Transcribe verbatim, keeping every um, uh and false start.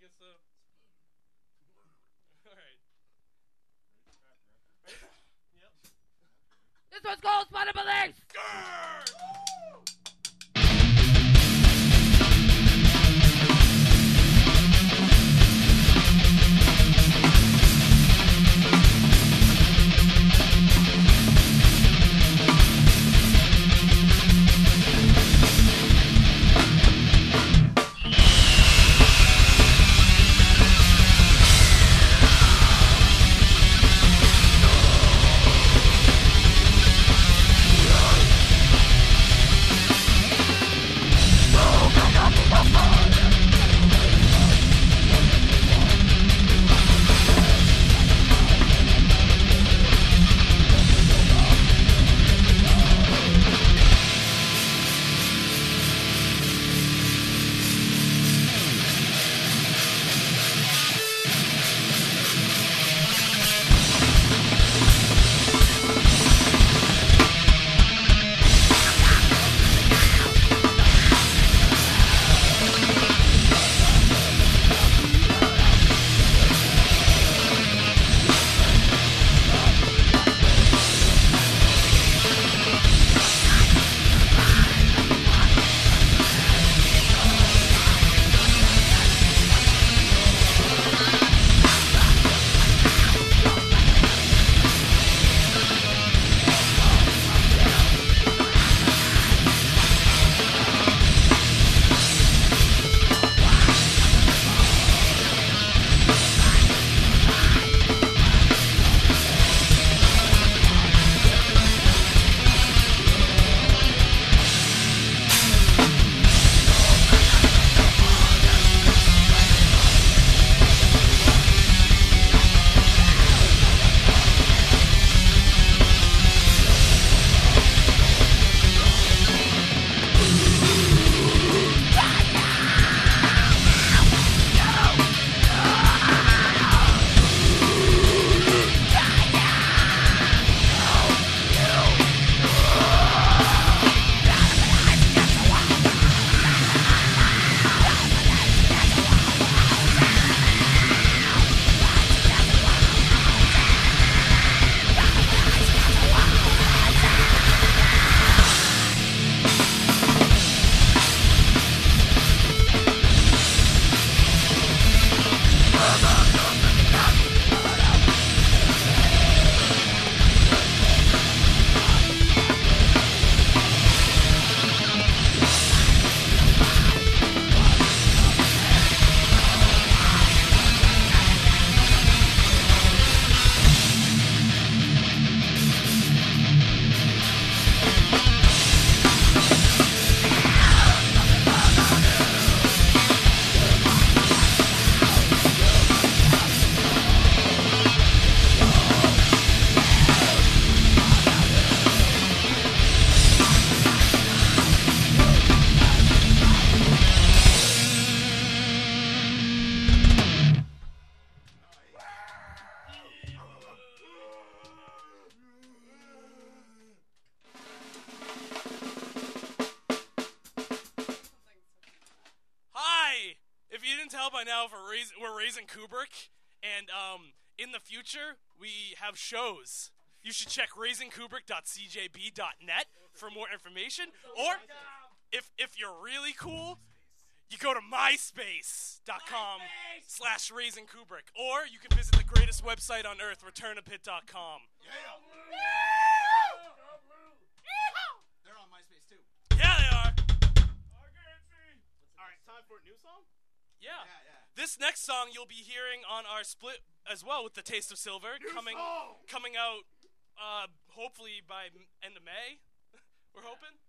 guess so. Alright. Yep. This one's called Spider Police! By now, for raise, we're raising Kubrick, and um, in the future we have shows. You should check raising kubrick dot c j b dot net for more information. Or if if you're really cool, you go to myspace dot com slash raising Kubrick, or you can visit the greatest website on earth, return a pit dot com. Yeah. They're on MySpace too. Yeah, they are. All right, time for a new song. Yeah. Yeah, yeah. This next song you'll be hearing on our split as well with the Taste of Silver New coming song! coming out uh, hopefully by m- end of May. We're hoping.